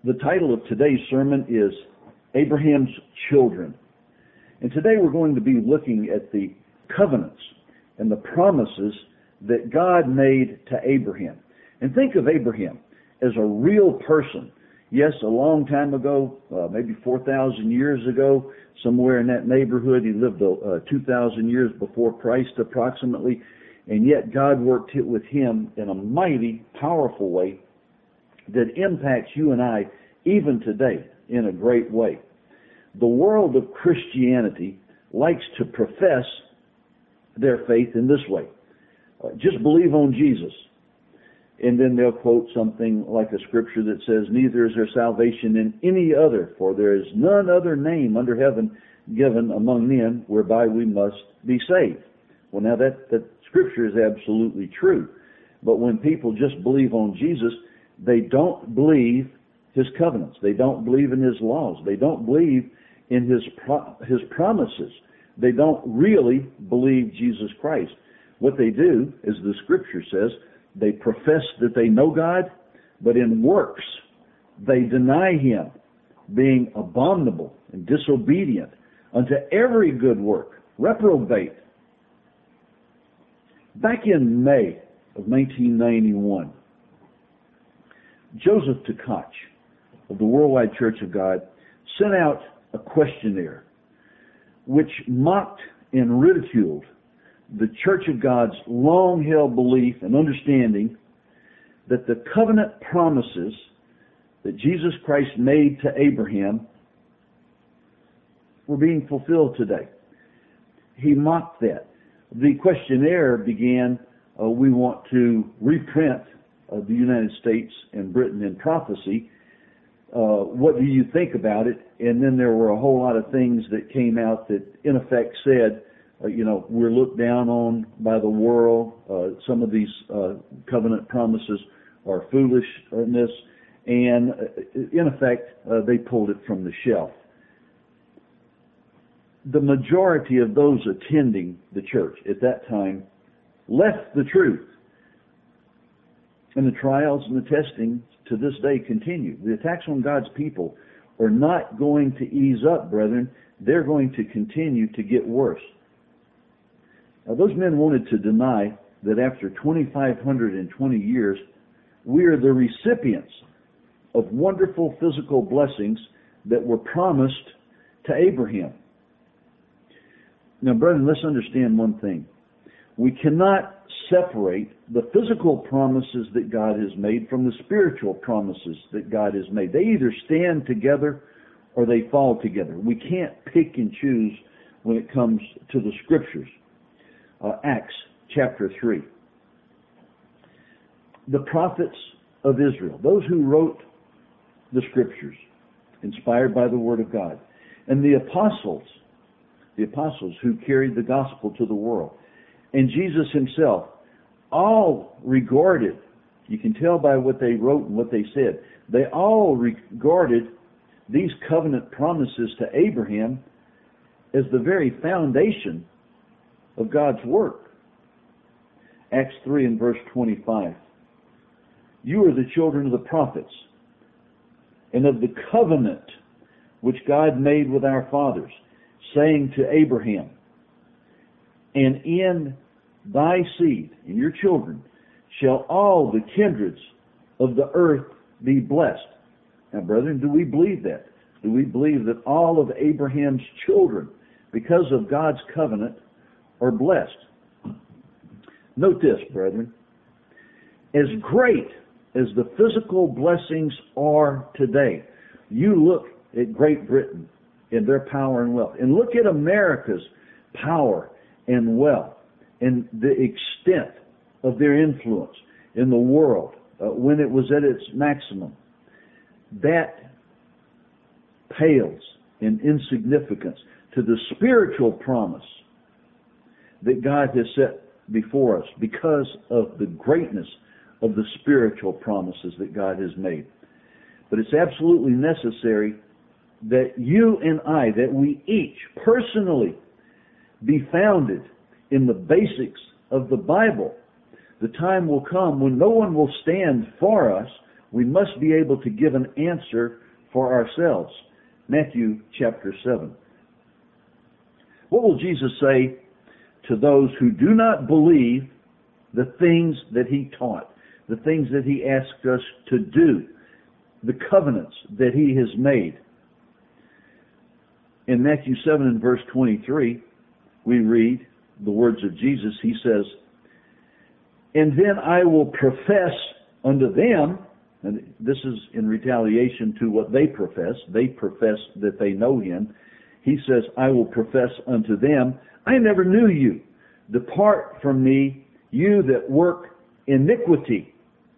The title of today's sermon is Abraham's Children. And today we're going to be looking at the covenants and the promises that God made to Abraham. And think of Abraham as a real person. Yes, a long time ago, maybe 4,000 years ago, somewhere in that neighborhood. He lived 2,000 years before Christ approximately. And yet God worked it with him in a mighty, powerful way that impacts you and I even today in a great way. The world of Christianity likes to profess their faith in this way. Just believe on Jesus. And then they'll quote something like a scripture that says, "Neither is there salvation in any other, for there is none other name under heaven given among men whereby we must be saved." Well, now that scripture is absolutely true. But when people just believe on Jesus, they don't believe His covenants. They don't believe in His laws. They don't believe in His promises. They don't really believe Jesus Christ. What they do, as the scripture says, they profess that they know God, but in works they deny Him, being abominable and disobedient unto every good work, reprobate. Back in May of 1991, Joseph Tkach of the Worldwide Church of God sent out a questionnaire which mocked and ridiculed the Church of God's long-held belief and understanding that the covenant promises that Jesus Christ made to Abraham were being fulfilled today. He mocked that. The questionnaire began, we want to reprint the United States and Britain in prophecy. What do you think about it? And then there were a whole lot of things that came out that in effect said, we're looked down on by the world. Some of these covenant promises are foolishness. And in effect, they pulled it from the shelf. The majority of those attending the church at that time left the truth. And the trials and the testing to this day continue. The attacks on God's people are not going to ease up, brethren. They're going to continue to get worse. Now, those men wanted to deny that after 2,520 years, we are the recipients of wonderful physical blessings that were promised to Abraham. Now, brethren, let's understand one thing. We cannot separate the physical promises that God has made from the spiritual promises that God has made. They either stand together or they fall together. We can't pick and choose when it comes to the scriptures. Acts chapter 3. The prophets of Israel, those who wrote the scriptures, inspired by the word of God, and the apostles who carried the gospel to the world, and Jesus himself, all regarded, you can tell by what they wrote and what they said, they all regarded these covenant promises to Abraham as the very foundation of God's work. Acts 3 and verse 25. You are the children of the prophets and of the covenant which God made with our fathers, saying to Abraham, and in thy seed, in your children, shall all the kindreds of the earth be blessed. Now, brethren, do we believe that? Do we believe that all of Abraham's children, because of God's covenant, are blessed? Note this, brethren. As great as the physical blessings are today, you look at Great Britain and their power and wealth, and look at America's power and wealth, and the extent of their influence in the world when it was at its maximum. That pales in insignificance to the spiritual promise that God has set before us because of the greatness of the spiritual promises that God has made. But it's absolutely necessary that you and I, that we each personally be founded in the basics of the Bible. The time will come when no one will stand for us We must be able to give an answer for ourselves. Matthew chapter 7. What will Jesus say to those who do not believe the things that he taught, the things that he asked us to do, the covenants that he has made? In Matthew 7 and verse 23, we read the words of Jesus. He says, "And then I will profess unto them," and this is in retaliation to what they profess. They profess that they know him. He says, "I will profess unto them, I never knew you. Depart from me, you that work iniquity."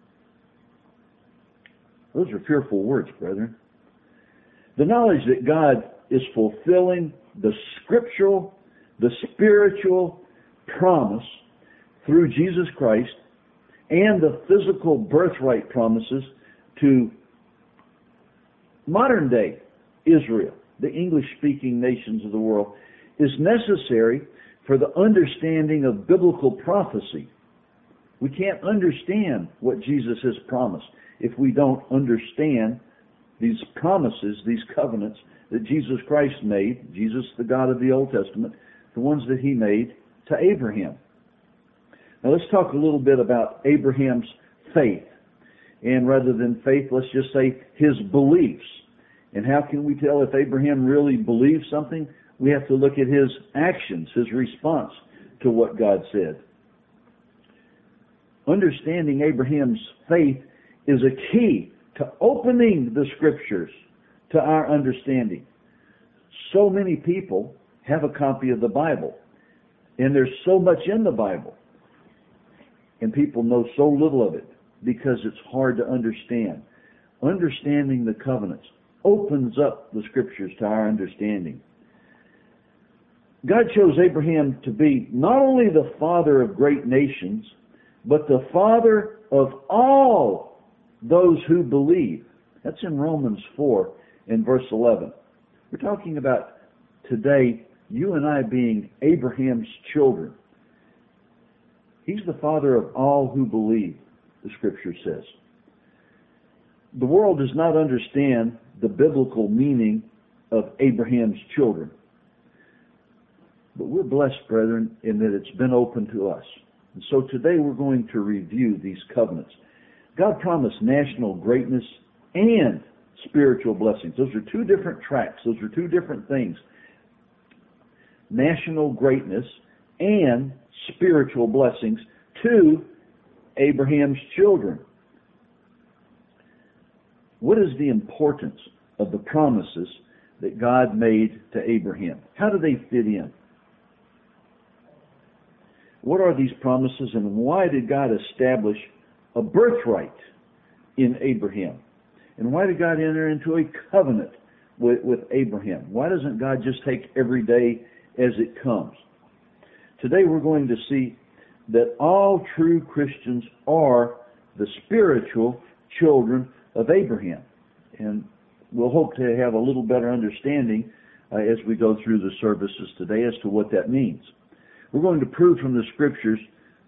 Those are fearful words, brethren. The knowledge that God is fulfilling the scriptural, the spiritual promise through Jesus Christ and the physical birthright promises to modern day Israel, the English-speaking nations of the world, is necessary for the understanding of biblical prophecy. We can't understand what Jesus has promised if we don't understand these promises, these covenants that Jesus Christ made, Jesus the God of the Old Testament, the ones that he made to Abraham. Now let's talk a little bit about Abraham's faith. And rather than faith, let's just say his beliefs. And how can we tell if Abraham really believed something? We have to look at his actions, his response to what God said. Understanding Abraham's faith is a key to opening the scriptures to our understanding. So many people have a copy of the Bible, and there's so much in the Bible, and people know so little of it because it's hard to understand. Understanding the covenants opens up the scriptures to our understanding. God chose Abraham to be not only the father of great nations, but the father of all those who believe. That's in Romans 4 in verse 11. We're talking about today you and I being Abraham's children. He's the father of all who believe, the scripture says. The world does not understand the biblical meaning of Abraham's children. But we're blessed, brethren, in that it's been open to us. And so today we're going to review these covenants. God promised national greatness and spiritual blessings. Those are two different tracks. Those are two different things. National greatness and spiritual blessings to Abraham's children. What is the importance of the promises that God made to Abraham? How do they fit in? What are these promises, and why did God establish a birthright in Abraham? And why did God enter into a covenant with Abraham? Why doesn't God just take every day as it comes? Today we're going to see that all true Christians are the spiritual children of Abraham. And we'll hope to have a little better understanding as we go through the services today as to what that means. We're going to prove from the scriptures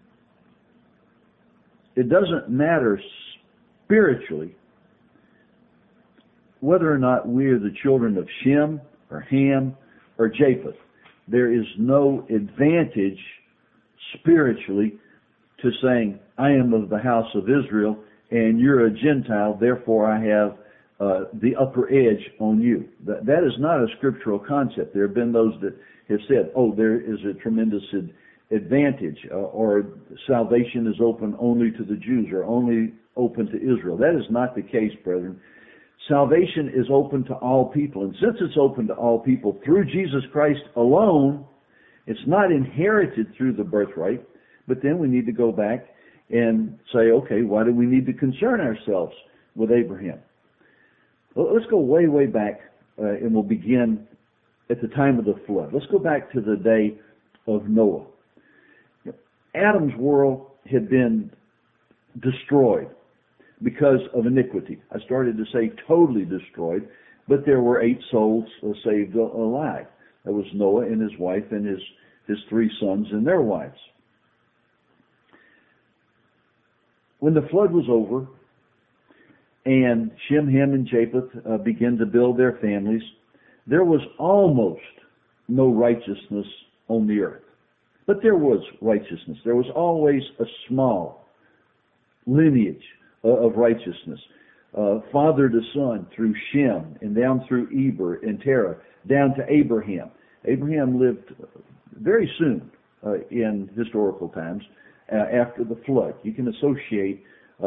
it doesn't matter spiritually whether or not we are the children of Shem or Ham or Japheth. There is no advantage spiritually to saying, I am of the house of Israel and you're a Gentile, therefore I have the upper edge on you. That is not a scriptural concept. There have been those that have said, oh, there is a tremendous advantage, or salvation is open only to the Jews or only open to Israel. That is not the case, brethren. Salvation is open to all people. And since it's open to all people through Jesus Christ alone, it's not inherited through the birthright. But then we need to go back and say, okay, why do we need to concern ourselves with Abraham? Well, let's go way, way back, and we'll begin at the time of the flood. Let's go back to the day of Noah. Adam's world had been destroyed because of iniquity. I started to say totally destroyed, but there were 8 souls saved alive. That was Noah and his wife and his 3 sons and their wives. When the flood was over and Shem, Ham, and Japheth began to build their families, there was almost no righteousness on the earth. But there was righteousness. There was always a small lineage of righteousness, father to son through Shem, and down through Eber and Terah, down to Abraham. Abraham lived very soon in historical times after the flood. You can associate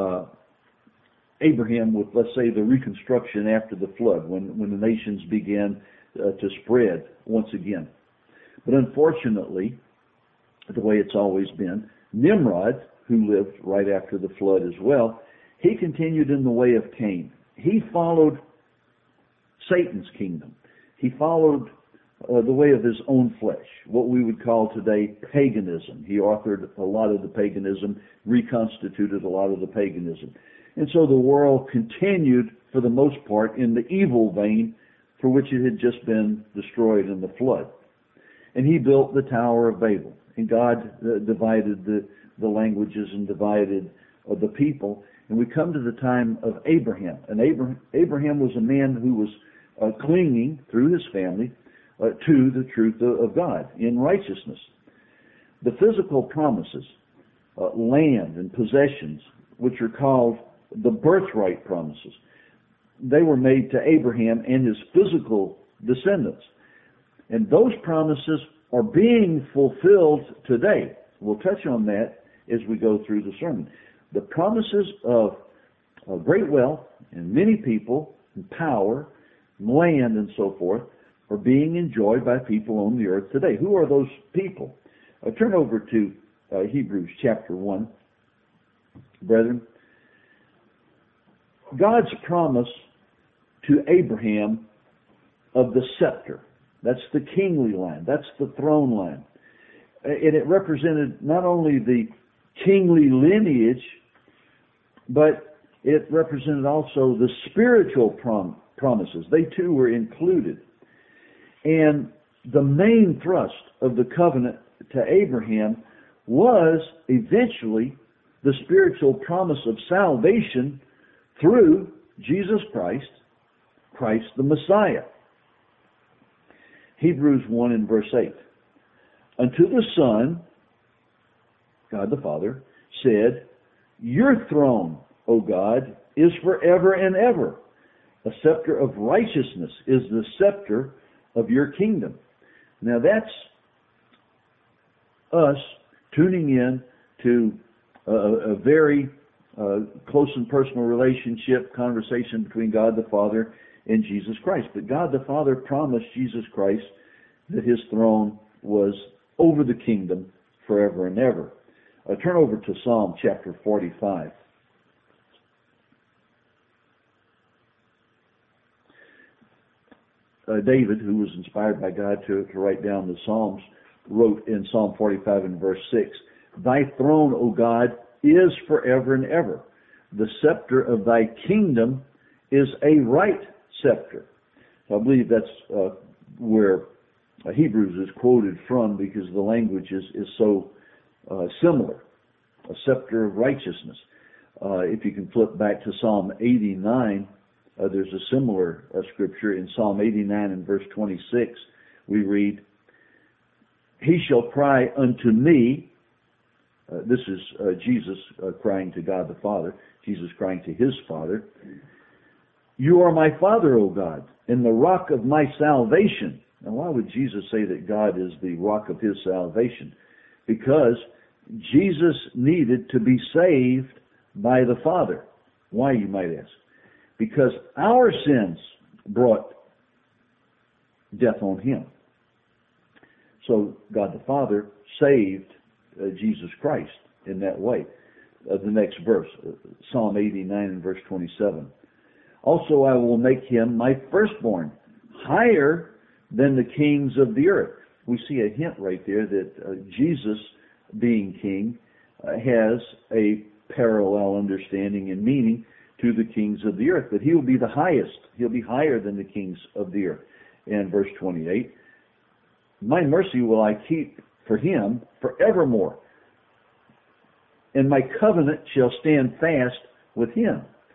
Abraham with, let's say, the reconstruction after the flood, when the nations began to spread once again. But unfortunately, the way it's always been, Nimrod, who lived right after the flood as well, he continued in the way of Cain. He followed Satan's kingdom. He followed the way of his own flesh, what we would call today paganism. He authored a lot of the paganism, reconstituted a lot of the paganism. And so the world continued, for the most part, in the evil vein for which it had just been destroyed in the flood. And he built the Tower of Babel. And God divided the languages and divided the people. And we come to the time of Abraham. And Abraham was a man who was clinging through his family to the truth of God in righteousness. The physical promises, land and possessions, which are called the birthright promises, they were made to Abraham and his physical descendants. And those promises are being fulfilled today. We'll touch on that as we go through the sermon. The promises of great wealth and many people and power, land and so forth, are being enjoyed by people on the earth today. Who are those people? Turn over to Hebrews chapter 1. Brethren, God's promise to Abraham of the scepter, that's the kingly line, that's the throne line. And it represented not only the kingly lineage, but it represented also the spiritual promises. They too were included. And the main thrust of the covenant to Abraham was eventually the spiritual promise of salvation through Jesus Christ, Christ the Messiah. Hebrews 1 and verse 8. Unto the Son, God the Father, said, Your throne, O God, is forever and ever. A scepter of righteousness is the scepter of your kingdom. Now that's us tuning in to a very close and personal relationship, conversation between God the Father and Jesus Christ. But God the Father promised Jesus Christ that his throne was over the kingdom forever and ever. Turn over to Psalm chapter 45. David, who was inspired by God to write down the Psalms, wrote in Psalm 45 and verse 6, Thy throne, O God, is forever and ever. The scepter of thy kingdom is a right scepter. So I believe that's where Hebrews is quoted from, because the language is so similar. A scepter of righteousness. If you can flip back to Psalm 89, there's a similar scripture. In Psalm 89 and verse 26, we read, He shall cry unto me. This is Jesus crying to God the Father. Jesus crying to his Father. You are my Father, O God, and the rock of my salvation. Now, why would Jesus say that God is the rock of his salvation? Because Jesus needed to be saved by the Father. Why, you might ask? Because our sins brought death on him. So God the Father saved Jesus Christ in that way. The next verse, Psalm 89 and verse 27. Also I will make him my firstborn, higher than the kings of the earth. We see a hint right there that Jesus, being king, has a parallel understanding and meaning to the kings of the earth, that he will be the highest. He'll be higher than the kings of the earth. And verse 28, My mercy will I keep for him forevermore, and my covenant shall stand fast with him.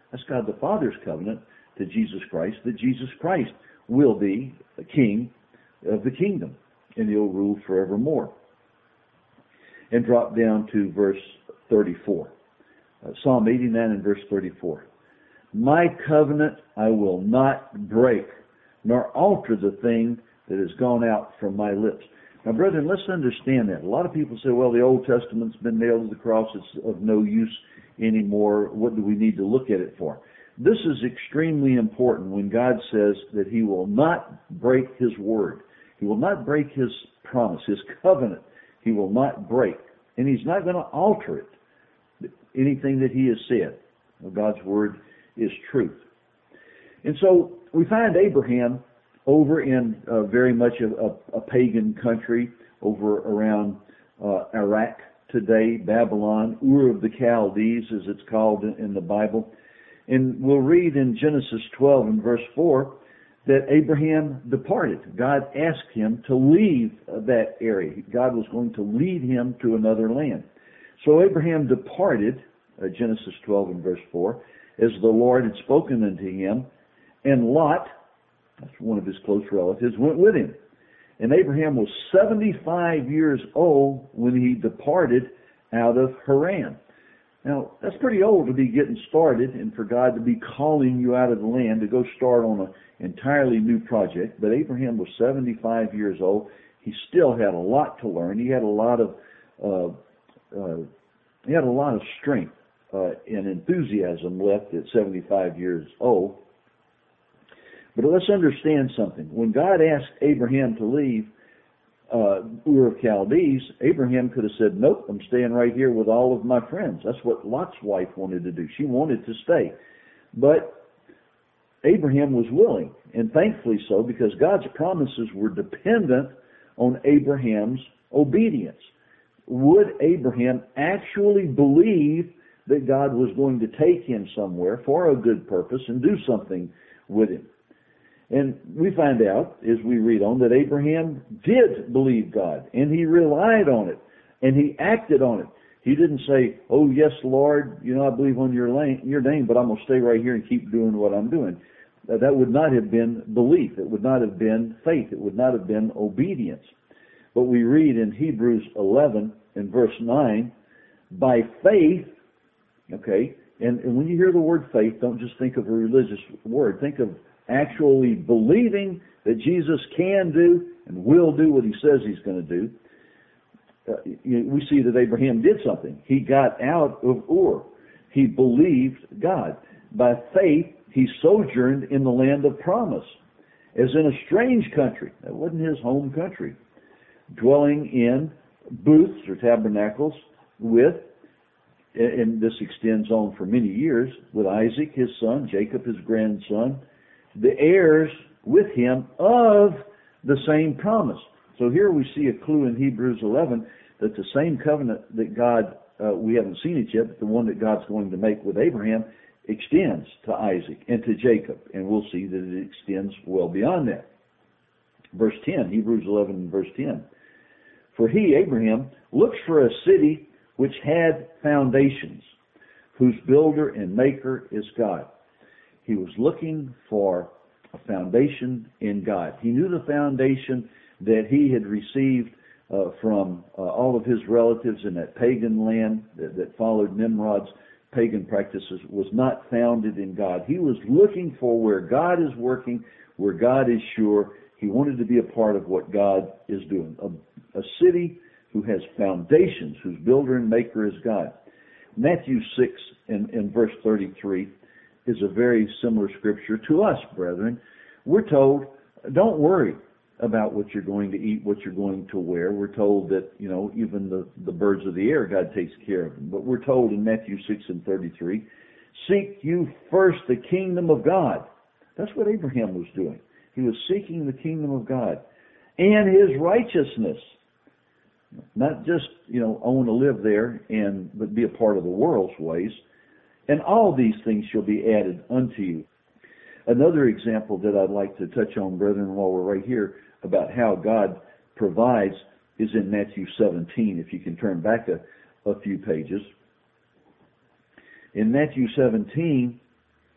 That's God the Father's covenant to Jesus Christ, that Jesus Christ will be a king of the kingdom, and he'll rule forevermore. And drop down to verse 34. Psalm 89 and verse 34. My covenant I will not break, nor alter the thing that has gone out from my lips. Now, brethren, let's understand that. A lot of people say, well, the Old Testament's been nailed to the cross. It's of no use anymore. What do we need to look at it for? This is extremely important when God says that he will not break his word. He will not break his promise, his covenant. He will not break. And he's not going to alter it, anything that he has said. Well, God's word is truth. And so we find Abraham over in very much a pagan country, over around Iraq today, Babylon, Ur of the Chaldees, as it's called in the Bible. And we'll read in Genesis 12 and verse 4 that Abraham departed. God asked him to leave that area. God was going to lead him to another land. So Abraham departed, Genesis 12 and verse 4, as the Lord had spoken unto him, and Lot, that's one of his close relatives, went with him. And Abraham was 75 years old when he departed out of Haran. Now, that's pretty old to be getting started and for God to be calling you out of the land to go start on an entirely new project. But Abraham was 75 years old. He still had a lot to learn. He had a lot of strength and enthusiasm left at 75 years old. But let's understand something. When God asked Abraham to leave Ur of Chaldees, Abraham could have said, nope, I'm staying right here with all of my friends. That's what Lot's wife wanted to do. She wanted to stay. But Abraham was willing, and thankfully so, because God's promises were dependent on Abraham's obedience. Would Abraham actually believe that God was going to take him somewhere for a good purpose and do something with him? And we find out, as we read on, that Abraham did believe God, and he relied on it, and he acted on it. He didn't say, oh, yes, Lord, I believe on your name, but I'm going to stay right here and keep doing what I'm doing. That would not have been belief. It would not have been faith. It would not have been obedience. But we read in Hebrews 11 and verse 9, by faith, okay, and when you hear the word faith, don't just think of a religious word. Think of actually believing that Jesus can do and will do what he says he's going to do. We see that Abraham did something. He got out of Ur. He believed God. By faith, he sojourned in the land of promise, as in a strange country. That wasn't his home country. Dwelling in booths or tabernacles with, and this extends on for many years, with Isaac, his son, Jacob, his grandson, the heirs with him of the same promise. So here we see a clue in Hebrews 11 that the same covenant that God, we haven't seen it yet, but the one that God's going to make with Abraham extends to Isaac and to Jacob. And we'll see that it extends well beyond that. Verse 10, Hebrews 11 and verse 10. For he, Abraham, looks for a city which had foundations, whose builder and maker is God. He was looking for a foundation in God. He knew the foundation that he had received from all of his relatives in that pagan land that followed Nimrod's pagan practices was not founded in God. He was looking for where God is working, where God is sure. He wanted to be a part of what God is doing. A city who has foundations, whose builder and maker is God. Matthew 6 and verse 33 is a very similar scripture to us, brethren. We're told, don't worry about what you're going to eat, what you're going to wear. We're told that, even the birds of the air, God takes care of them. But we're told in Matthew 6 and 33, seek you first the kingdom of God. That's what Abraham was doing. He was seeking the kingdom of God and his righteousness. Not just, I want to live there but be a part of the world's ways. And all these things shall be added unto you. Another example that I'd like to touch on, brethren, while we're right here, about how God provides is in Matthew 17, if you can turn back a few pages. In Matthew 17,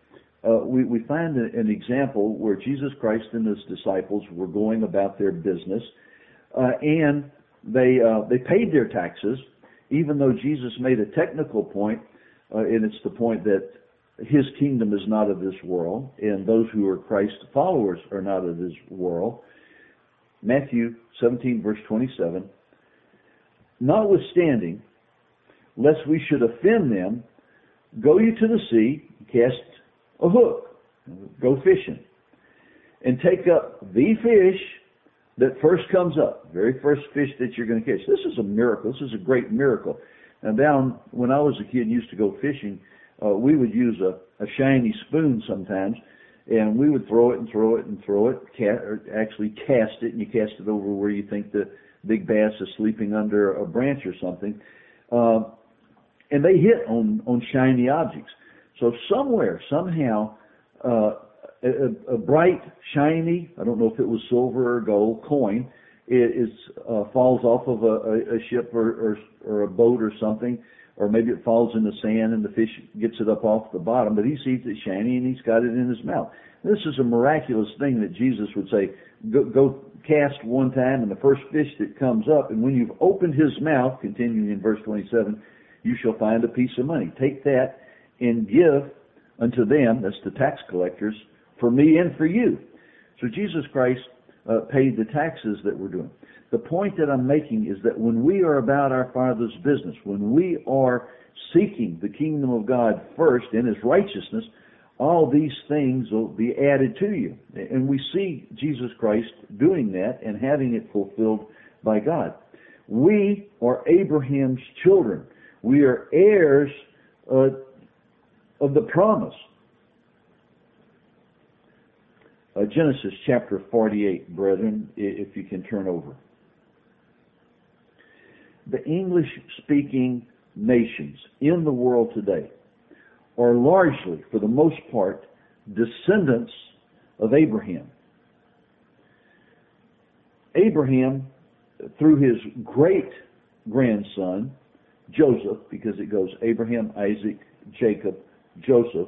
we find an example where Jesus Christ and his disciples were going about their business, and they paid their taxes, even though Jesus made a technical point, and it's the point that his kingdom is not of this world, and those who are Christ's followers are not of this world. Matthew 17, verse 27, notwithstanding, lest we should offend them, go you to the sea, cast a hook, go fishing, and take up the fish that first comes up, very first fish that you're going to catch. This is a miracle. This is a great miracle. Now, down when I was a kid and used to go fishing, we would use a shiny spoon sometimes, and we would throw it and throw it and throw it, or actually cast it, and you cast it over where you think the big bass is sleeping under a branch or something. And they hit on shiny objects. So somewhere, somehow, a bright, shiny, I don't know if it was silver or gold, coin falls off of a ship or a boat or something, or maybe it falls in the sand and the fish gets it up off the bottom, but he sees it shiny and he's got it in his mouth. This is a miraculous thing that Jesus would say, go cast one time, and the first fish that comes up, and when you've opened his mouth, continuing in verse 27, you shall find a piece of money. Take that and give unto them, that's the tax collectors, for me and for you. So Jesus Christ paid the taxes that we're doing. The point that I'm making is that when we are about our Father's business, when we are seeking the kingdom of God first and his righteousness, all these things will be added to you. And we see Jesus Christ doing that and having it fulfilled by God. We are Abraham's children. We are heirs of the promise. Genesis chapter 48, brethren, if you can turn over. The English-speaking nations in the world today are largely, for the most part, descendants of Abraham. Abraham, through his great-grandson, Joseph, because it goes Abraham, Isaac, Jacob, Joseph.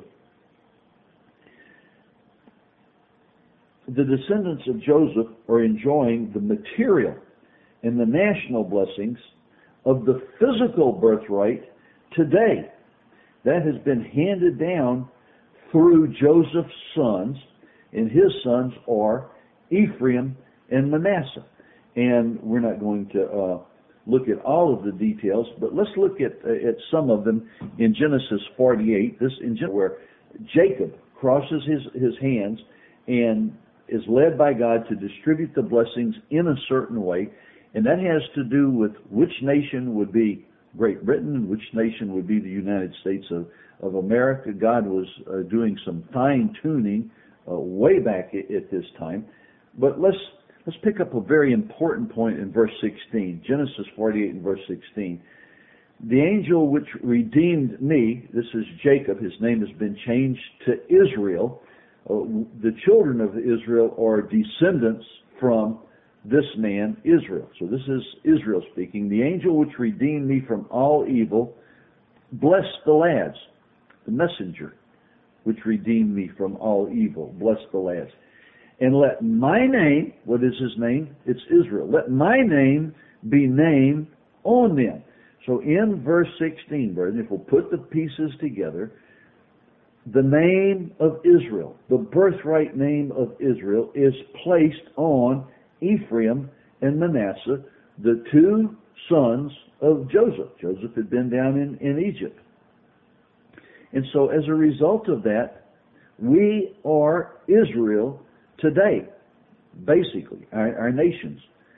The descendants of Joseph are enjoying the material and the national blessings of the physical birthright today. That has been handed down through Joseph's sons, and his sons are Ephraim and Manasseh. And we're not going to look at all of the details, but let's look at some of them in Genesis 48. This in where Jacob crosses his hands and is led by God to distribute the blessings in a certain way, and that has to do with which nation would be Great Britain and which nation would be the United States of America. God was doing some fine-tuning way back at this time. But let's pick up a very important point in verse 16, Genesis 48 and verse 16. The angel which redeemed me, this is Jacob, his name has been changed to Israel. The children of Israel are descendants from this man, Israel. So this is Israel speaking. The angel which redeemed me from all evil, bless the lads. The messenger which redeemed me from all evil, bless the lads. And let my name, what is his name? It's Israel. Let my name be named on them. So in verse 16, brethren, if we'll put the pieces together, the name of Israel, the birthright name of Israel, is placed on Ephraim and Manasseh, the two sons of Joseph. Joseph had been down in Egypt. And so as a result of that, we are Israel today, basically, our nations.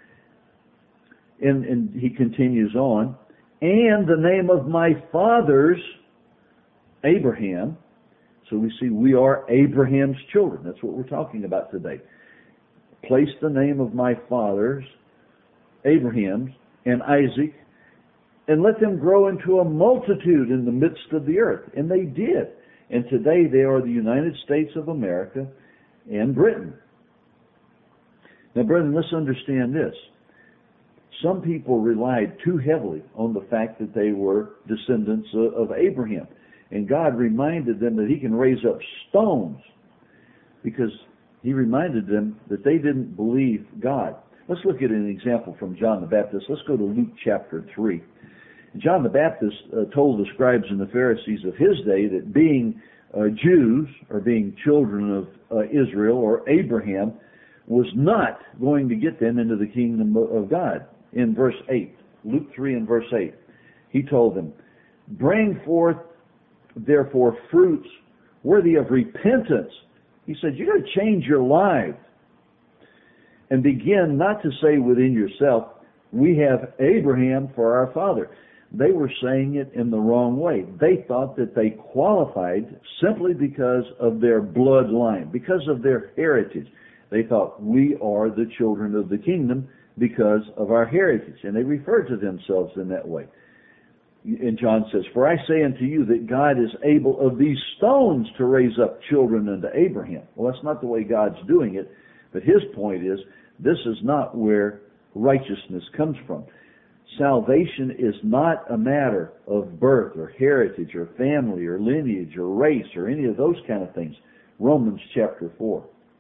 And he continues on, and the name of my fathers, Abraham. So we see we are Abraham's children. That's what we're talking about today. Place the name of my fathers, Abraham's, and Isaac, and let them grow into a multitude in the midst of the earth. And they did. And today they are the United States of America and Britain. Now, brethren, let's understand this. Some people relied too heavily on the fact that they were descendants of Abraham. And God reminded them that he can raise up stones, because he reminded them that they didn't believe God. Let's look at an example from John the Baptist. Let's go to Luke chapter 3. John the Baptist told the scribes and the Pharisees of his day that being Jews, or being children of Israel or Abraham, was not going to get them into the kingdom of God. In verse 8, Luke 3 and verse 8, he told them, "Bring forth therefore fruits worthy of repentance." He said, you got to change your life and begin not to say within yourself, "We have Abraham for our father." They were saying it in the wrong way. They thought that they qualified simply because of their bloodline, because of their heritage. They thought, we are the children of the kingdom because of our heritage. And they referred to themselves in that way. And John says, "For I say unto you that God is able of these stones to raise up children unto Abraham." Well, that's not the way God's doing it. But his point is, this is not where righteousness comes from. Salvation is not a matter of birth or heritage or family or lineage or race or any of those kind of things. Romans chapter 4.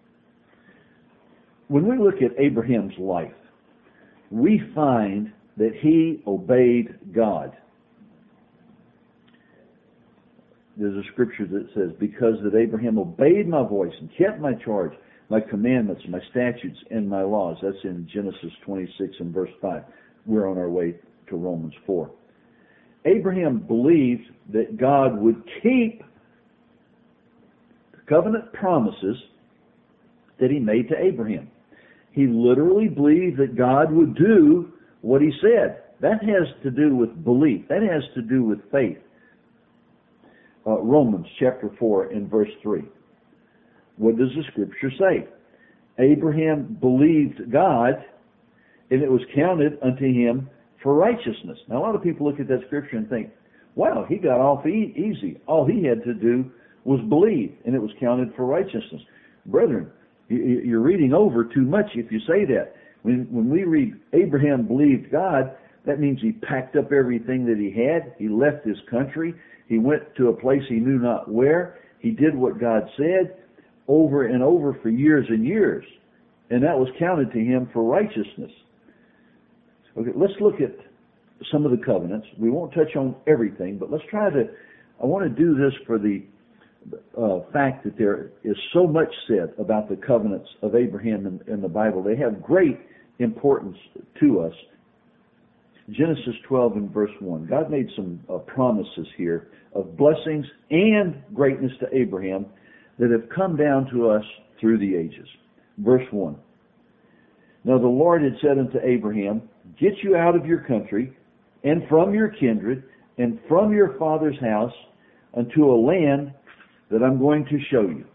When we look at Abraham's life, we find that he obeyed God. There's a scripture that says, "Because that Abraham obeyed my voice and kept my charge, my commandments, my statutes, and my laws." That's in Genesis 26 and verse 5. We're on our way to Romans 4. Abraham believed that God would keep the covenant promises that he made to Abraham. He literally believed that God would do what he said. That has to do with belief. That has to do with faith. Romans chapter 4 and verse 3. What does the scripture say? Abraham believed God, and it was counted unto him for righteousness. Now, a lot of people look at that scripture and think, wow, he got off easy. All he had to do was believe, and it was counted for righteousness. Brethren, you're reading over too much if you say that. When we read Abraham believed God, that means he packed up everything that he had. He left his country. He went to a place he knew not where. He did what God said over and over for years and years. And that was counted to him for righteousness. Okay, let's look at some of the covenants. We won't touch on everything, but let's try to, I want to do this for the fact that there is so much said about the covenants of Abraham in the Bible. They have great importance to us. Genesis 12 and verse 1. God made some promises here of blessings and greatness to Abraham that have come down to us through the ages. Verse 1. Now the Lord had said unto Abraham, "Get you out of your country and from your kindred and from your father's house unto a land that I'm going to show you."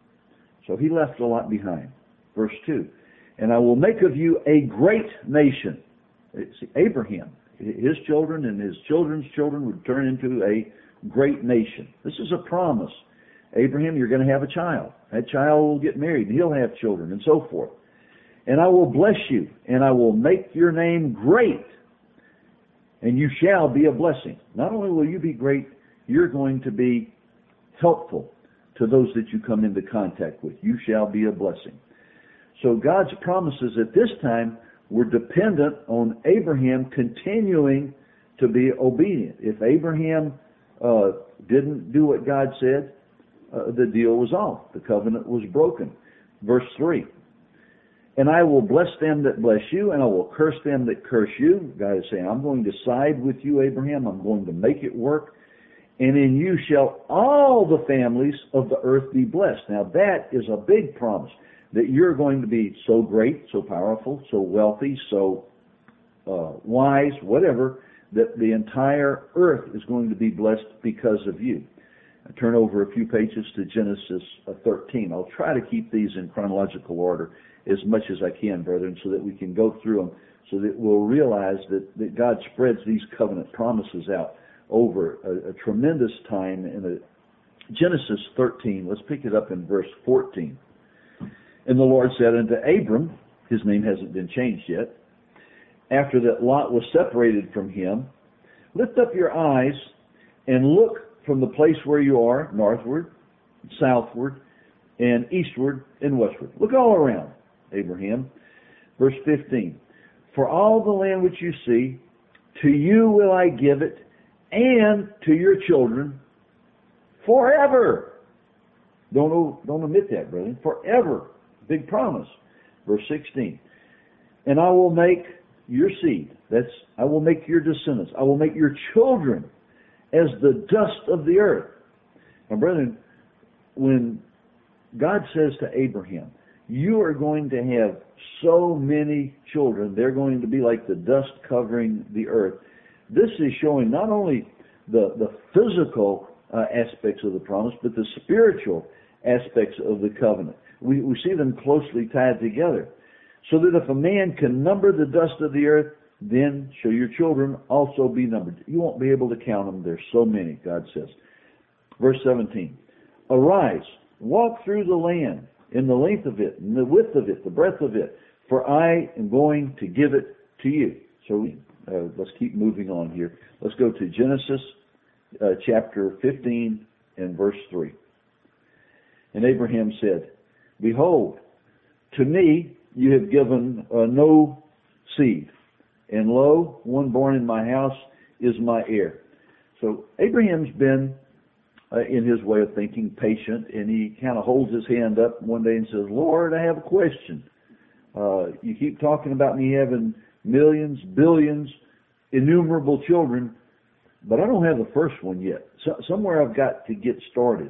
So he left a lot behind. Verse 2. "And I will make of you a great nation." See, Abraham, his children and his children's children would turn into a great nation. This is a promise. Abraham, you're going to have a child. That child will get married and he'll have children and so forth. "And I will bless you, and I will make your name great, and you shall be a blessing." Not only will you be great, you're going to be helpful to those that you come into contact with. You shall be a blessing. So God's promises at this time were dependent on Abraham continuing to be obedient. If Abraham didn't do what God said, the deal was off. The covenant was broken. Verse 3. "And I will bless them that bless you, and I will curse them that curse you." God is saying, I'm going to side with you, Abraham. I'm going to make it work. "And in you shall all the families of the earth be blessed." Now that is a big promise, that you're going to be so great, so powerful, so wealthy, so wise, whatever, that the entire earth is going to be blessed because of you. I turn over a few pages to Genesis 13. I'll try to keep these in chronological order as much as I can, brethren, so that we can go through them, so that we'll realize that God spreads these covenant promises out over a tremendous time. In Genesis 13, let's pick it up in verse 14. "And the Lord said unto Abram," his name hasn't been changed yet, "after that Lot was separated from him, lift up your eyes and look from the place where you are, northward, southward, and eastward and westward. Look all around, Abraham. Verse 15. For all the land which you see, to you will I give it, and to your children forever. Don't omit that, brethren. Forever. Big promise. Verse 16. And I will make your seed. I will make your descendants. I will make your children as the dust of the earth. Now, brethren, when God says to Abraham, you are going to have so many children, they're going to be like the dust covering the earth. This is showing not only the physical aspects of the promise, but the spiritual aspects of the covenant. We see them closely tied together. So that if a man can number the dust of the earth, then shall your children also be numbered. You won't be able to count them. There's so many, God says. Verse 17. Arise, walk through the land, in the length of it, in the width of it, the breadth of it, for I am going to give it to you. So let's keep moving on here. Let's go to Genesis chapter 15 and verse 3. And Abraham said, Behold, to me you have given no seed, and lo, one born in my house is my heir. So Abraham's been, in his way of thinking, patient, and he kind of holds his hand up one day and says, Lord, I have a question. You keep talking about me having millions, billions, innumerable children, but I don't have the first one yet. So, somewhere I've got to get started.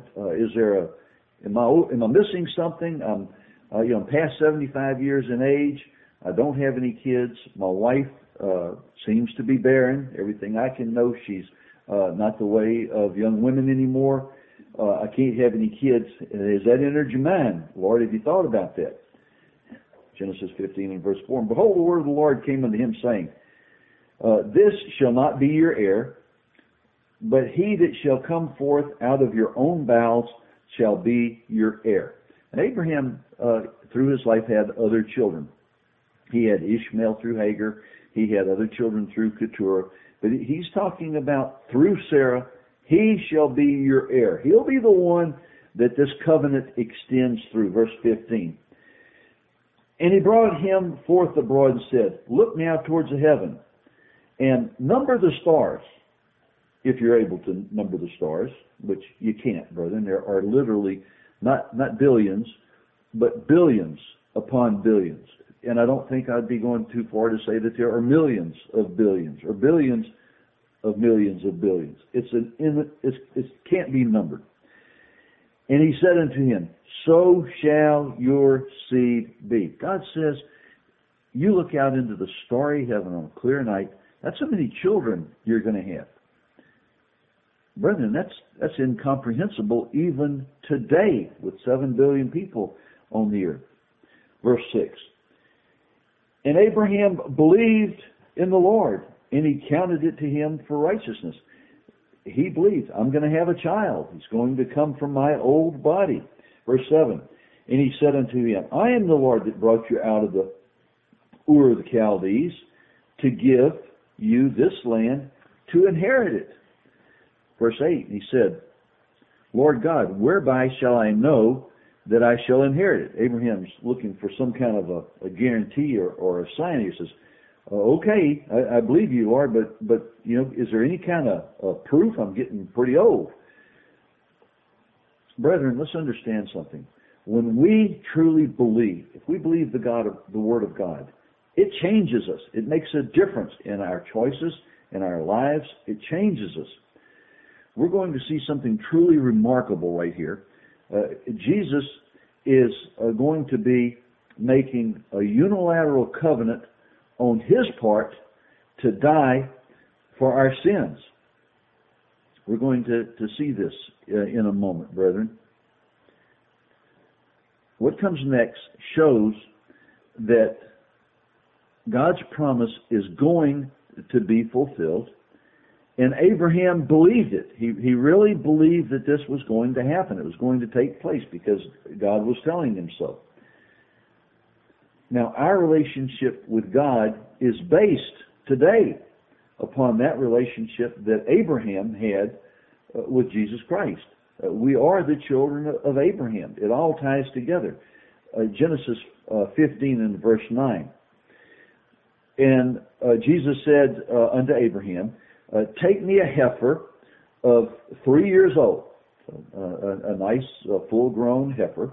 Am I missing something? I'm past 75 years in age. I don't have any kids. My wife seems to be barren. Everything I can know, she's not the way of young women anymore. I can't have any kids. Has that entered your mind? Lord, have you thought about that? Genesis 15 and verse 4. And behold, the word of the Lord came unto him, saying, This shall not be your heir, but he that shall come forth out of your own bowels shall be your heir. And Abraham, through his life, had other children. He had Ishmael through Hagar. He had other children through Keturah. But he's talking about through Sarah, he shall be your heir. He'll be the one that this covenant extends through. Verse 15. And he brought him forth abroad and said, Look now towards the heaven, and number the stars, if you're able to number the stars, which you can't, brethren. There are literally not billions, but billions upon billions. And I don't think I'd be going too far to say that there are millions of billions or billions of millions of billions. It can't be numbered. And he said unto him, So shall your seed be. God says, you look out into the starry heaven on a clear night, that's how many children you're going to have. Brethren, that's incomprehensible even today with 7 billion people on the earth. Verse 6. And Abraham believed in the Lord, and he counted it to him for righteousness. He believed, I'm going to have a child. He's going to come from my old body. Verse 7. And he said unto him, I am the Lord that brought you out of the Ur of the Chaldees to give you this land to inherit it. Verse 8, he said, Lord God, whereby shall I know that I shall inherit it? Abraham's looking for some kind of a guarantee or a sign. He says, okay, I believe you, Lord, but is there any kind of proof? I'm getting pretty old. Brethren, let's understand something. When we truly believe, if we believe the Word of God, it changes us. It makes a difference in our choices, in our lives. It changes us. We're going to see something truly remarkable right here. Jesus is going to be making a unilateral covenant on his part to die for our sins. We're going to see this in a moment, brethren. What comes next shows that God's promise is going to be fulfilled. And Abraham believed it. He really believed that this was going to happen. It was going to take place because God was telling him so. Now, our relationship with God is based today upon that relationship that Abraham had with Jesus Christ. We are the children of Abraham. It all ties together. Genesis 15 and verse 9. And Jesus said unto Abraham, take me a heifer of 3 years old, a nice full-grown heifer,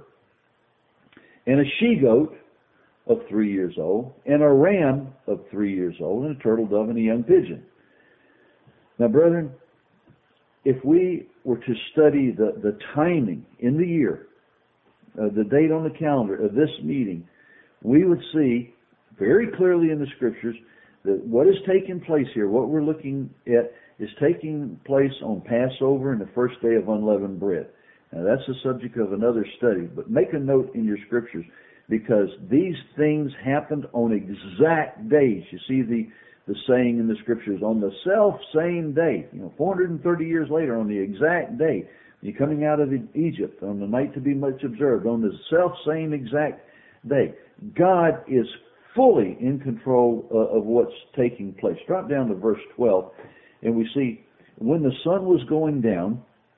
and a she-goat of 3 years old, and a ram of 3 years old, and a turtle dove and a young pigeon. Now, brethren, if we were to study the timing in the year, the date on the calendar of this meeting, we would see very clearly in the Scriptures that what is taking place here, what we're looking at, is taking place on Passover and the first day of unleavened bread. Now, that's the subject of another study, but make a note in your Scriptures, because these things happened on exact days. You see the saying in the Scriptures, on the self-same day, 430 years later, on the exact day, you're coming out of Egypt, on the night to be much observed, on the self-same exact day. God is fully in control of what's taking place. Drop down to verse 12, and we see, when the sun was going down,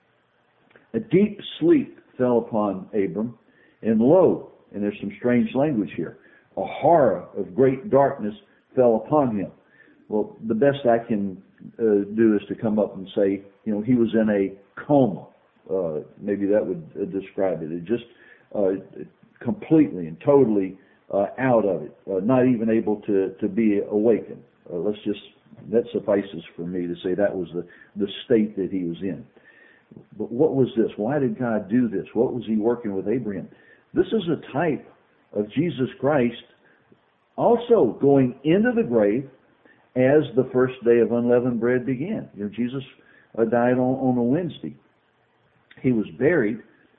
a deep sleep fell upon Abram, and lo, and there's some strange language here, a horror of great darkness fell upon him. Well, the best I can do is to come up and say, he was in a coma. Maybe that would describe it. It just completely and totally out of it, not even able to be awakened. That suffices for me to say that was the state that he was in. But what was this? Why did God do this? What was he working with Abraham? This is a type of Jesus Christ also going into the grave as the first day of unleavened bread began. Jesus died on a Wednesday. He was buried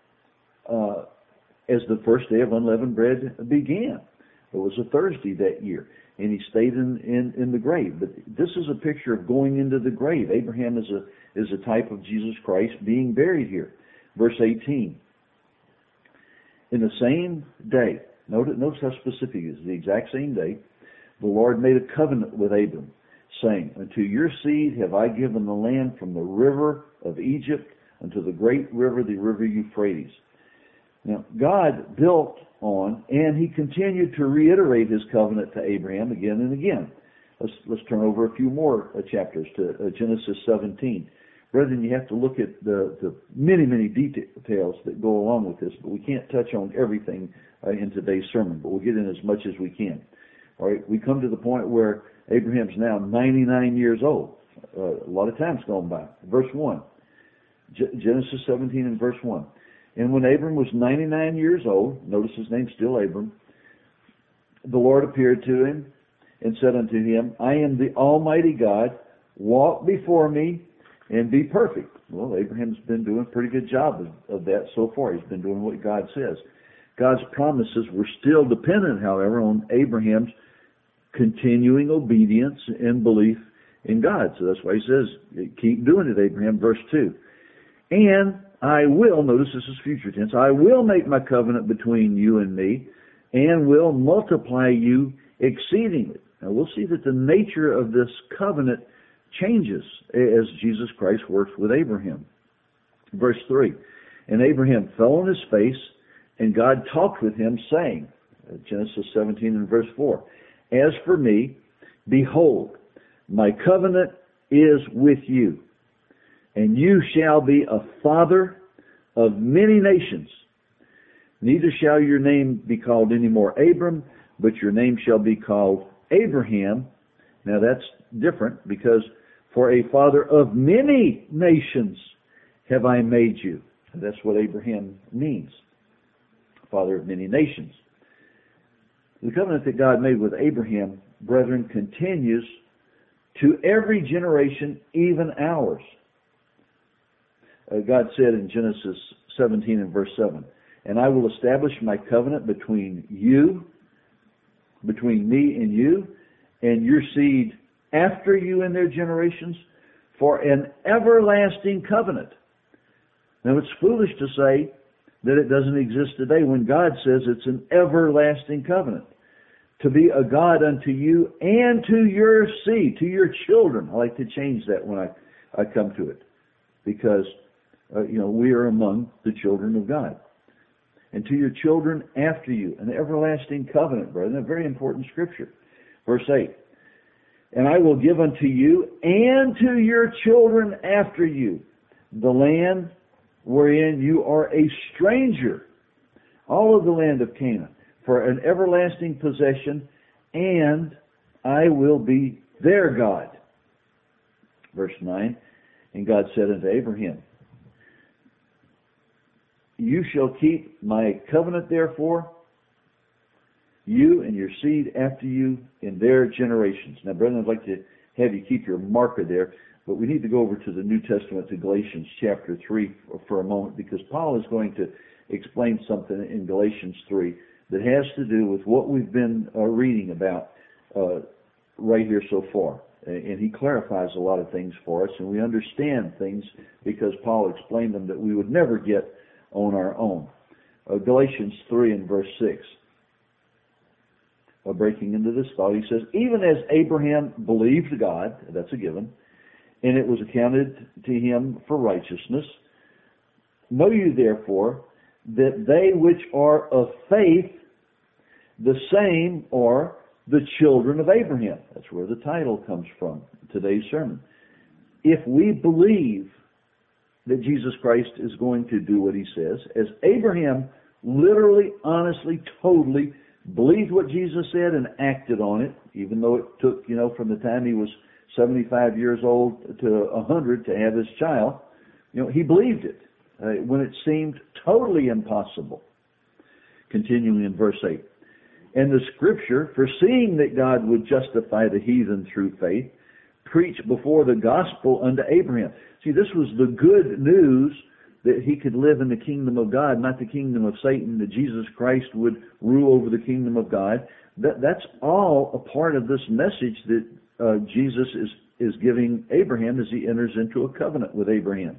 as the first day of unleavened bread began. It was a Thursday that year, and he stayed in the grave. But this is a picture of going into the grave. Abraham is a type of Jesus Christ being buried here. Verse 18. In the same day, notice how specific it is, the exact same day, the Lord made a covenant with Abram, saying, unto your seed have I given the land from the river of Egypt unto the great river, the river Euphrates. Now, God built on, and he continued to reiterate his covenant to Abraham again and again. Let's turn over a few more chapters to Genesis 17. Brethren, you have to look at the many, many details that go along with this, but we can't touch on everything in today's sermon, but we'll get in as much as we can. All right, we come to the point where Abraham's now 99 years old. A lot of time's gone by. Verse 1, Genesis 17 and verse 1. And when Abram was 99 years old, notice his name's still Abram, the Lord appeared to him and said unto him, I am the Almighty God, walk before me and be perfect. Well, Abraham's been doing a pretty good job of that so far. He's been doing what God says. God's promises were still dependent, however, on Abraham's continuing obedience and belief in God. So that's why he says, keep doing it, Abraham. Verse 2. And I will, notice this is future tense, I will make my covenant between you and me, and will multiply you exceedingly. Now we'll see that the nature of this covenant changes as Jesus Christ works with Abraham. Verse 3, and Abraham fell on his face, and God talked with him, saying, Genesis 17 and verse 4, as for me, behold, my covenant is with you, and you shall be a father of many nations. Neither shall your name be called any more Abram, but your name shall be called Abraham. Now that's different, because for a father of many nations have I made you. And that's what Abraham means, father of many nations. The covenant that God made with Abraham, brethren, continues to every generation, even ours. God said in Genesis 17 and verse 7, and I will establish my covenant between me and you, and your seed after you in their generations, for an everlasting covenant. Now it's foolish to say that it doesn't exist today when God says it's an everlasting covenant. To be a God unto you and to your seed, to your children. I like to change that when I come to it. because, we are among the children of God. And to your children after you, an everlasting covenant, brethren, a very important scripture. Verse 8, and I will give unto you and to your children after you the land wherein you are a stranger, all of the land of Canaan, for an everlasting possession, and I will be their God. Verse 9, and God said unto Abraham, you shall keep my covenant, therefore, you and your seed after you in their generations. Now, brethren, I'd like to have you keep your marker there, but we need to go over to the New Testament, to Galatians chapter 3 for a moment, because Paul is going to explain something in Galatians 3 that has to do with what we've been reading about right here so far. And he clarifies a lot of things for us, and we understand things because Paul explained them that we would never get on our own. Galatians 3 and verse 6. Breaking into this thought, he says, even as Abraham believed God, that's a given, and it was accounted to him for righteousness, know you therefore that they which are of faith, the same are the children of Abraham. That's where the title comes from, today's sermon. If we believe that Jesus Christ is going to do what he says, as Abraham literally, honestly, totally believed what Jesus said and acted on it, even though it took, from the time he was 75 years old to 100 to have his child, he believed it when it seemed totally impossible. Continuing in verse 8. And the scripture, foreseeing that God would justify the heathen through faith, preached before the gospel unto Abraham. See, this was the good news that he could live in the kingdom of God, not the kingdom of Satan, that Jesus Christ would rule over the kingdom of God. That's all a part of this message that Jesus is giving Abraham as he enters into a covenant with Abraham.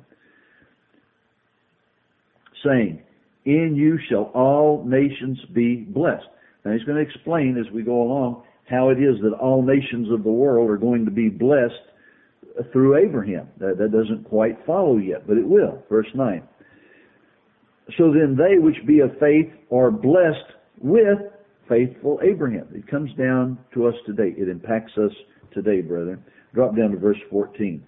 Saying, in you shall all nations be blessed. Now he's going to explain as we go along how it is that all nations of the world are going to be blessed through Abraham. That doesn't quite follow yet, but it will. Verse 9. So then they which be of faith are blessed with faithful Abraham. It comes down to us today. It impacts us today, brethren. Drop down to verse 14.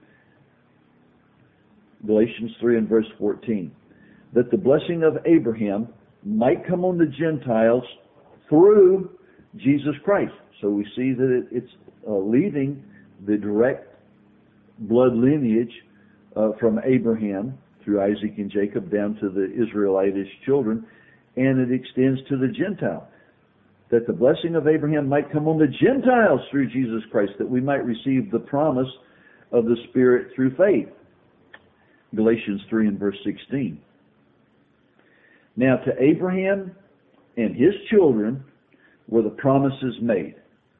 Galatians 3 and verse 14. That the blessing of Abraham might come on the Gentiles through Jesus Christ. So we see that it's leaving the direct blood lineage from Abraham through Isaac and Jacob down to the Israelitish children, and it extends to the Gentile. That the blessing of Abraham might come on the Gentiles through Jesus Christ, that we might receive the promise of the Spirit through faith. Galatians 3 and verse 16. Now to Abraham and his children were the promises made.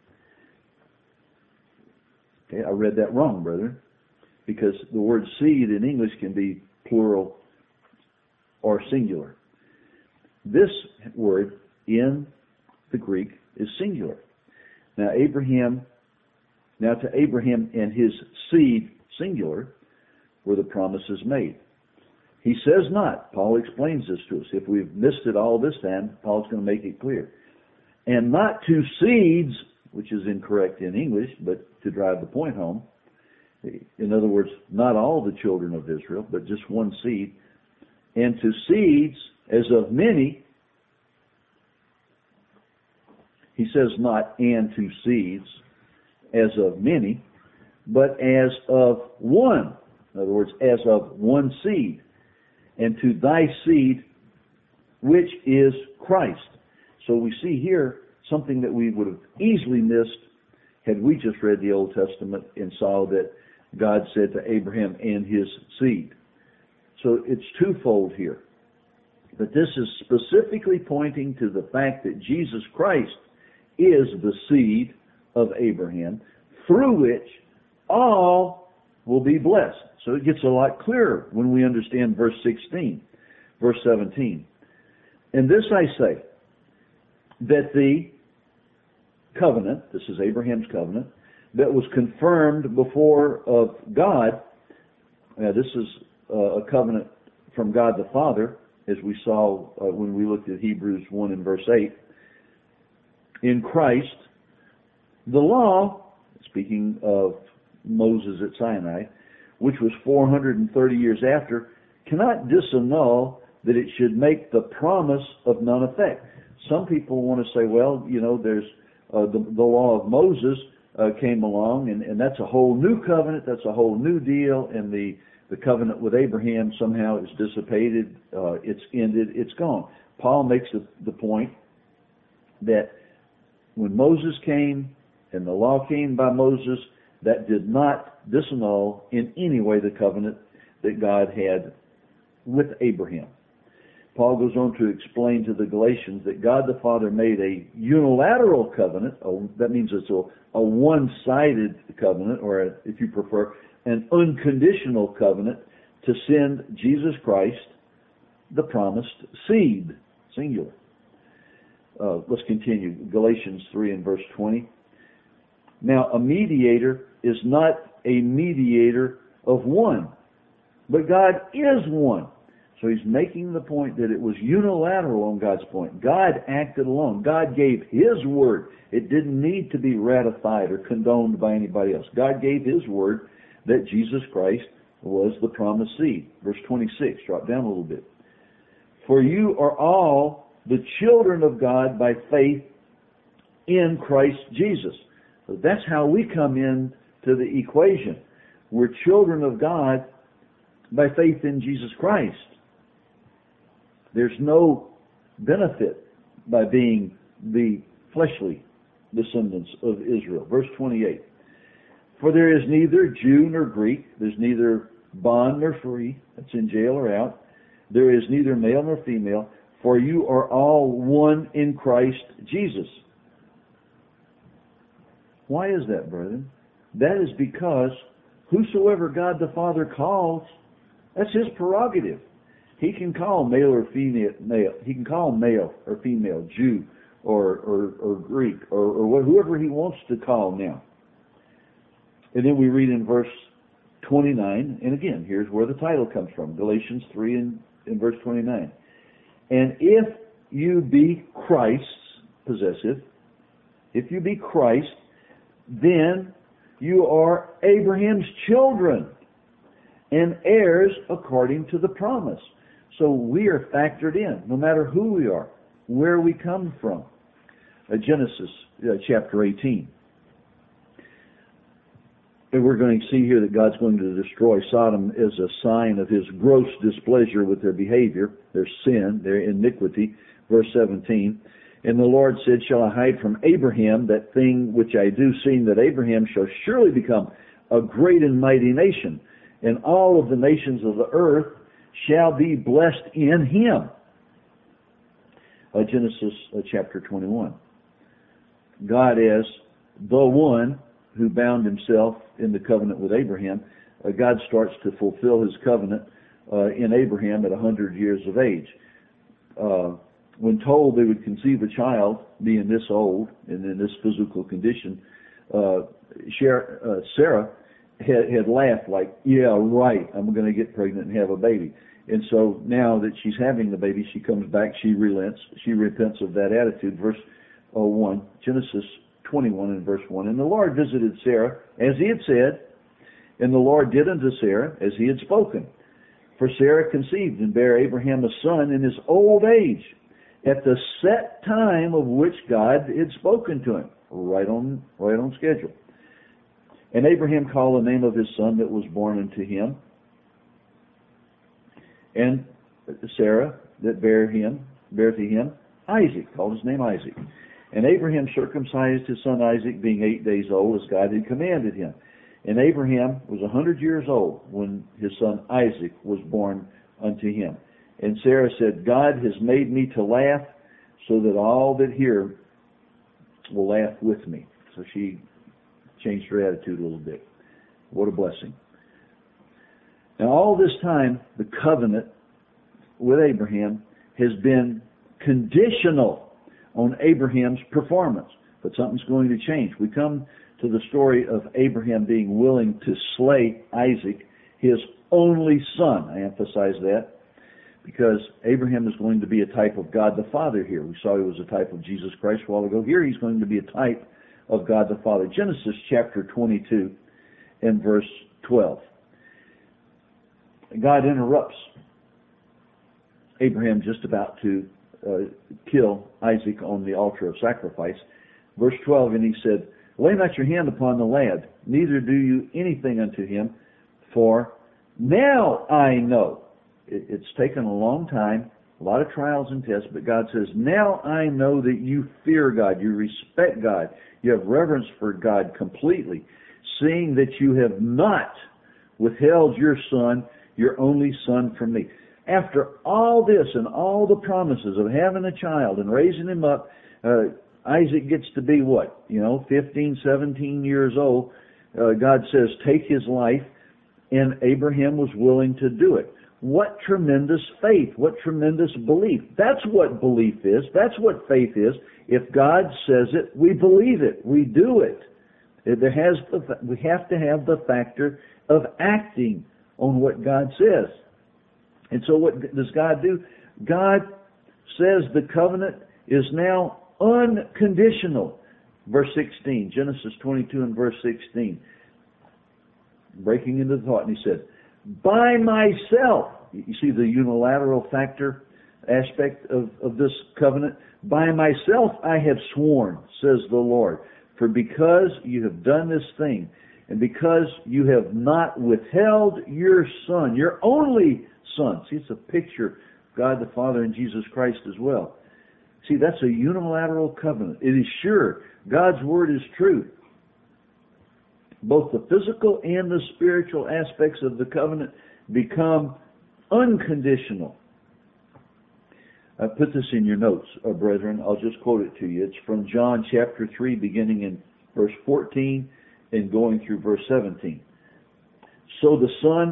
Okay, I read that wrong, brethren, because the word seed in English can be plural or singular. This word in the Greek is singular. Now to Abraham and his seed, singular, were the promises made. He says not. Paul explains this to us. If we've missed it all this time, Paul's going to make it clear. And not to seeds, which is incorrect in English, but to drive the point home. In other words, not all the children of Israel, but just one seed. And to seeds as of many. He says not and to seeds as of many, but as of one. In other words, as of one seed. And to thy seed, which is Christ. So we see here something that we would have easily missed had we just read the Old Testament and saw that God said to Abraham and his seed. So it's twofold here. But this is specifically pointing to the fact that Jesus Christ is the seed of Abraham, through which all will be blessed. So it gets a lot clearer when we understand verse 16, verse 17. And this I say, that the covenant, this is Abraham's covenant, that was confirmed before of God Now, this is a covenant from God the Father, as we saw when we looked at Hebrews 1 and verse 8. In Christ, the law, speaking of Moses at Sinai, which was 430 years after, cannot disannul that it should make the promise of none effect. Some people want to say, well, there's the law of Moses came along, and that's a whole new covenant, that's a whole new deal, and the covenant with Abraham somehow is dissipated, it's ended, it's gone. Paul makes the point that when Moses came and the law came by Moses, that did not disannul in any way the covenant that God had with Abraham. Paul goes on to explain to the Galatians that God the Father made a unilateral covenant. That means it's a one-sided covenant, or if you prefer, an unconditional covenant to send Jesus Christ, the promised seed, singular. Let's continue. Galatians 3 and verse 20. Now, a mediator is not a mediator of one, but God is one. So he's making the point that it was unilateral on God's point. God acted alone. God gave His word. It didn't need to be ratified or condoned by anybody else. God gave His word that Jesus Christ was the promised seed. Verse 26, drop down a little bit. For you are all the children of God by faith in Christ Jesus. So that's how we come in to the equation. We're children of God by faith in Jesus Christ. There's no benefit by being the fleshly descendants of Israel. Verse 28. For there is neither Jew nor Greek, there's neither bond nor free, that's in jail or out. There is neither male nor female, for you are all one in Christ Jesus. Why is that, brethren? That is because whosoever God the Father calls, that's His prerogative. He can call male or female. He can call male or female, Jew or Greek or whoever He wants to call now. And then we read in verse 29, and again, here's where the title comes from, Galatians 3 and verse 29. And if you be Christ's possessive, if you be Christ, then you are Abraham's children and heirs according to the promise. So we are factored in, no matter who we are, where we come from. Genesis chapter 18. And we're going to see here that God's going to destroy Sodom as a sign of His gross displeasure with their behavior, their sin, their iniquity. Verse 17. And the Lord said, shall I hide from Abraham that thing which I do, seeing that Abraham shall surely become a great and mighty nation, and all of the nations of the earth shall be blessed in him. Genesis chapter 21. God as the one who bound Himself in the covenant with Abraham, God starts to fulfill His covenant in Abraham at 100 years of age. When told they would conceive a child, being this old and in this physical condition, Sarah had laughed like, yeah, right, I'm going to get pregnant and have a baby. And so now that she's having the baby, she comes back, she relents, she repents of that attitude. Verse 1, Genesis 21 and verse 1. And the Lord visited Sarah as He had said, and the Lord did unto Sarah as He had spoken. For Sarah conceived and bare Abraham a son in his old age, at the set time of which God had spoken to him. Right on schedule. And Abraham called the name of his son that was born unto him, and Sarah that bare to him Isaac, called his name Isaac. And Abraham circumcised his son Isaac, being 8 days old, as God had commanded him. And Abraham was 100 years old when his son Isaac was born unto him. And Sarah said, God has made me to laugh, so that all that hear will laugh with me. So she changed her attitude a little bit. What a blessing. Now all this time, the covenant with Abraham has been conditional on Abraham's performance. But something's going to change. We come to the story of Abraham being willing to slay Isaac, his only son. I emphasize that because Abraham is going to be a type of God the Father here. We saw he was a type of Jesus Christ a while ago. Here he's going to be a type of God the Father. Genesis chapter 22 and verse 12. God interrupts Abraham just about to kill Isaac on the altar of sacrifice. Verse 12, and he said, lay not your hand upon the lad, neither do you anything unto him, for now I know. It's taken a long time, a lot of trials and tests, but God says, now I know that you fear God, you respect God, you have reverence for God completely, seeing that you have not withheld your son, your only son, from me. After all this and all the promises of having a child and raising him up, Isaac gets to be what? 15, 17 years old. God says, take his life, and Abraham was willing to do it. What tremendous faith, what tremendous belief. That's what belief is. That's what faith is. If God says it, we believe it. We do it. We have to have the factor of acting on what God says. And so what does God do? God says the covenant is now unconditional. Verse 16, Genesis 22 and verse 16. Breaking into the thought, and he said, by myself, you see the unilateral factor aspect of this covenant, by myself I have sworn, says the Lord, for because you have done this thing, and because you have not withheld your son, your only son. See, it's a picture of God the Father and Jesus Christ as well. See, that's a unilateral covenant. It is sure. God's word is true. Both the physical and the spiritual aspects of the covenant become unconditional. I put this in your notes, brethren. I'll just quote it to you. It's from John chapter 3, beginning in verse 14 and going through verse 17. So must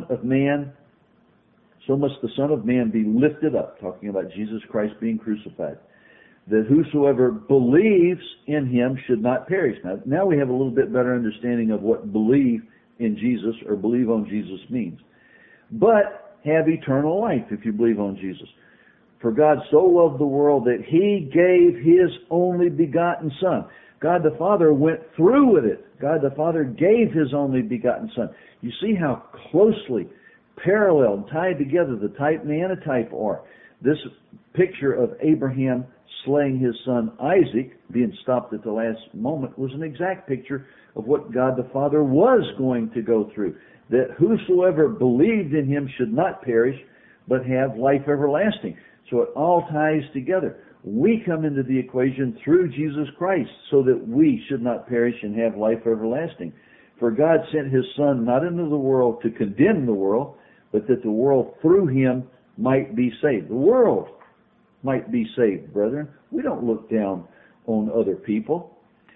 the Son of Man be lifted up, talking about Jesus Christ being crucified, that whosoever believes in him should not perish. Now we have a little bit better understanding of what believe in Jesus or believe on Jesus means. But have eternal life if you believe on Jesus. For God so loved the world that he gave his only begotten Son. God the Father went through with it. God the Father gave his only begotten Son. You see how closely parallel and tied together the type and the antitype are. This picture of Abraham slaying his son Isaac, being stopped at the last moment, was an exact picture of what God the Father was going to go through. That whosoever believed in him should not perish, but have life everlasting. So it all ties together. We come into the equation through Jesus Christ, so that we should not perish and have life everlasting. For God sent his Son not into the world to condemn the world, but that the world through him might be saved. The world might be saved, brethren. We don't look down on other people.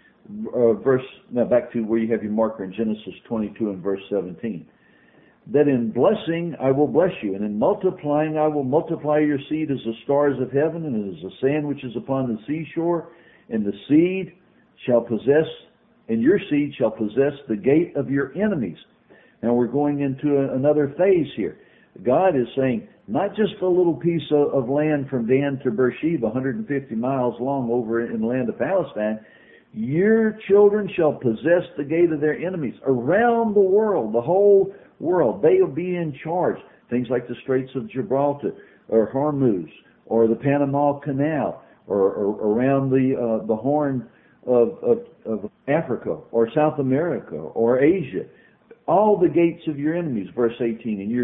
Now back to where you have your marker in Genesis 22 and verse 17. That in blessing I will bless you, and in multiplying I will multiply your seed as the stars of heaven, and as the sand which is upon the seashore, and the seed shall possess, and your seed shall possess the gate of your enemies. Now we're going into another phase here. God is saying, not just a little piece of land from Dan to Beersheba, 150 miles long over in the land of Palestine. Your children shall possess the gate of their enemies around the world, the whole world. They will be in charge. Things like the Straits of Gibraltar, or Hormuz, or the Panama Canal, or around the Horn of Africa, or South America, or Asia. All the gates of your enemies, verse 18, and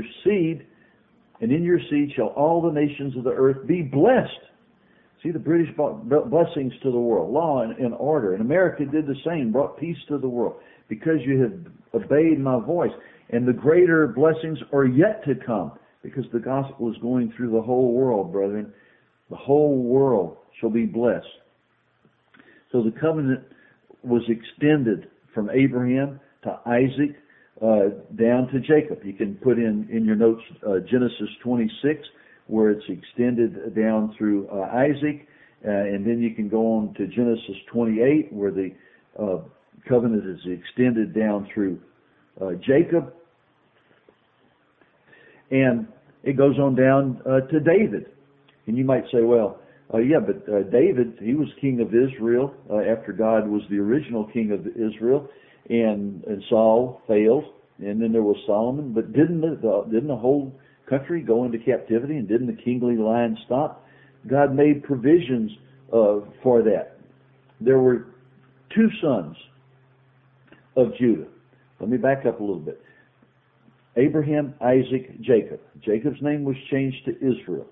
in your seed shall all the nations of the earth be blessed. See the British brought blessings to the world, law and order. And America did the same, brought peace to the world, because you have obeyed my voice. And the greater blessings are yet to come, because the gospel is going through the whole world, brethren. The whole world shall be blessed. So the covenant was extended from Abraham to Isaac, down to Jacob. You can put in your notes Genesis 26, where it's extended down through Isaac, and then you can go on to Genesis 28, where the covenant is extended down through Jacob. And it goes on down to David. And you might say, well, but David, he was king of Israel after God was the original king of Israel, and Saul failed, and then there was Solomon. But didn't the whole country go into captivity, and didn't the kingly line stop? God made provisions for that. There were two sons of Judah. Let me back up a little bit. Abraham, Isaac, Jacob. Jacob's name was changed to Israel.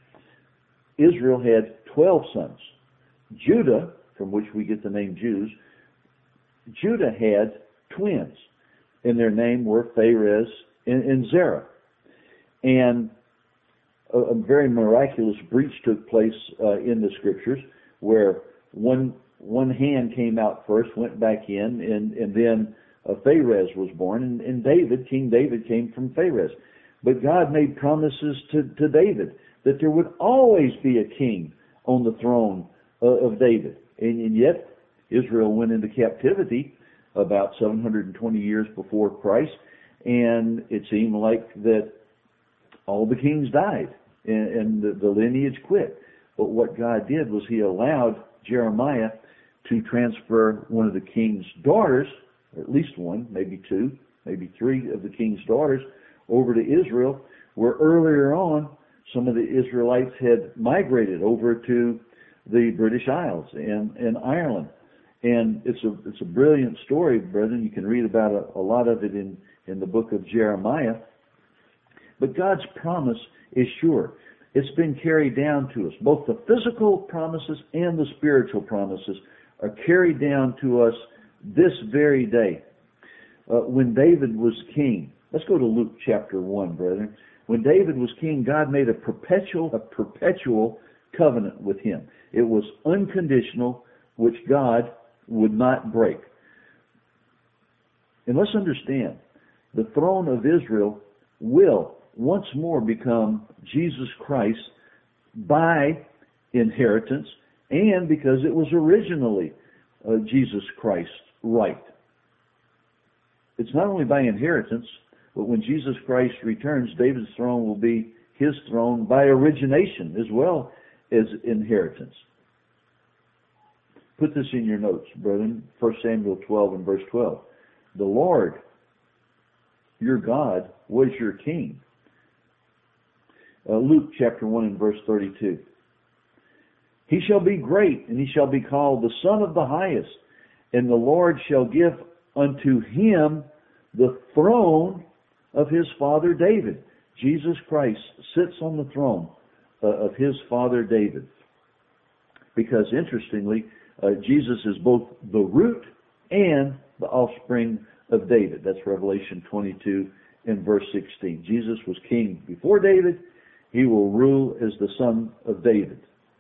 Israel had 12 sons. Judah, from which we get the name Jews, Judah had twins, and their name were Pharez and Zerah. And a very miraculous breach took place in the scriptures, where one hand came out first, went back in, and then Pharez was born, and King David came from Pharez. But God made promises to David that there would always be a king on the throne of David. And yet, Israel went into captivity about 720 years before Christ, and it seemed like that all the kings died, and the lineage quit. But what God did was He allowed Jeremiah to transfer one of the king's daughters, or at least one, maybe two, maybe three of the king's daughters, over to Israel, where earlier on some of the Israelites had migrated over to the British Isles and Ireland. And it's a brilliant story, brethren. You can read about a lot of it in the book of Jeremiah. But God's promise is sure. It's been carried down to us. Both the physical promises and the spiritual promises are carried down to us this very day. When David was king, let's go to Luke chapter 1, brethren. When David was king, God made a perpetual covenant with him. It was unconditional, which God would not break. And let's understand, the throne of Israel will once more become Jesus Christ by inheritance, and because it was originally Jesus Christ's right. It's not only by inheritance, but when Jesus Christ returns, David's throne will be His throne by origination as well as inheritance. Put this in your notes, brethren. 1 Samuel 12 and verse 12. The Lord, your God, was your king. Luke chapter 1 and verse 32. He shall be great, and he shall be called the Son of the Highest, and the Lord shall give unto him the throne of his father David. Jesus Christ sits on the throne of his father David. Because interestingly, Jesus is both the root and the offspring of David. That's Revelation 22 and verse 16. Jesus was king before David. He will rule as the son of David.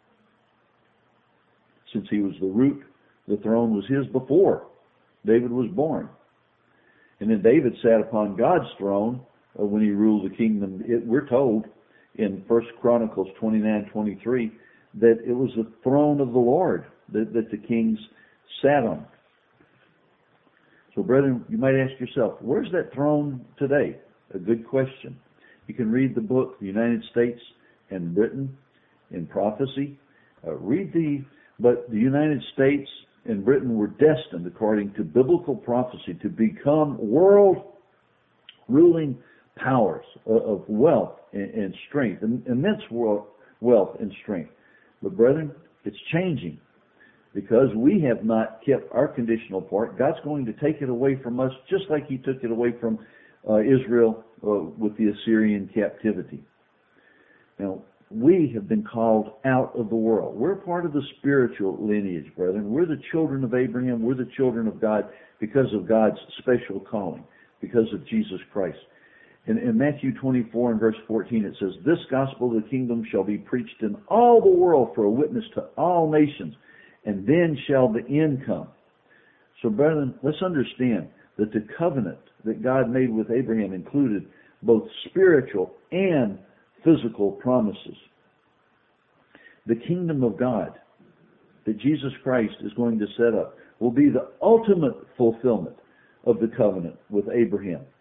Since he was the root, the throne was his before David was born. And then David sat upon God's throne when he ruled the kingdom. We're told in 1 Chronicles 29:23 that it was the throne of the Lord that the kings sat on. So, brethren, you might ask yourself, where's that throne today? A good question. You can read the book, The United States and Britain in Prophecy. But the United States and Britain were destined, according to biblical prophecy, to become world ruling powers of wealth and strength, immense wealth and strength. But brethren, it's changing because we have not kept our conditional part. God's going to take it away from us just like He took it away from Israel with the Assyrian captivity. Now, we have been called out of the world. We're part of the spiritual lineage, brethren. We're the children of Abraham. We're the children of God because of God's special calling, because of Jesus Christ. In Matthew 24 and verse 14, it says, "This gospel of the kingdom shall be preached in all the world for a witness to all nations, and then shall the end come." So, brethren, let's understand that the covenant that God made with Abraham included both spiritual and physical promises. The kingdom of God that Jesus Christ is going to set up will be the ultimate fulfillment of the covenant with Abraham.